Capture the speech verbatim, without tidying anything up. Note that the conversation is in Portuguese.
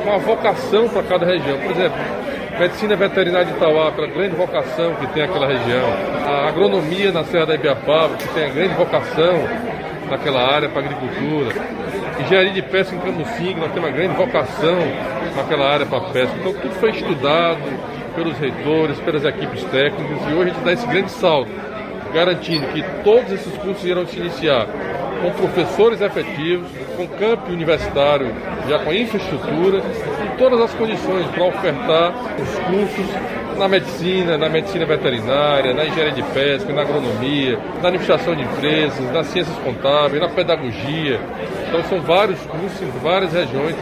com a vocação para cada região. Por exemplo, medicina veterinária de Itauá, pela grande vocação que tem aquela região. A agronomia na Serra da Ibiapaba, que tem a grande vocação naquela área para a agricultura. Engenharia de pesca em Camusim, nós temos uma grande vocação naquela área para a pesca. Então tudo foi estudado pelos reitores, pelas equipes técnicas, e hoje a gente dá esse grande salto, garantindo que todos esses cursos irão se iniciar com professores efetivos, com campo universitário já com infraestrutura e todas as condições para ofertar os cursos na medicina, na medicina veterinária, na engenharia de pesca, na agronomia, na administração de empresas, nas ciências contábeis, na pedagogia. Então são vários cursos em várias regiões.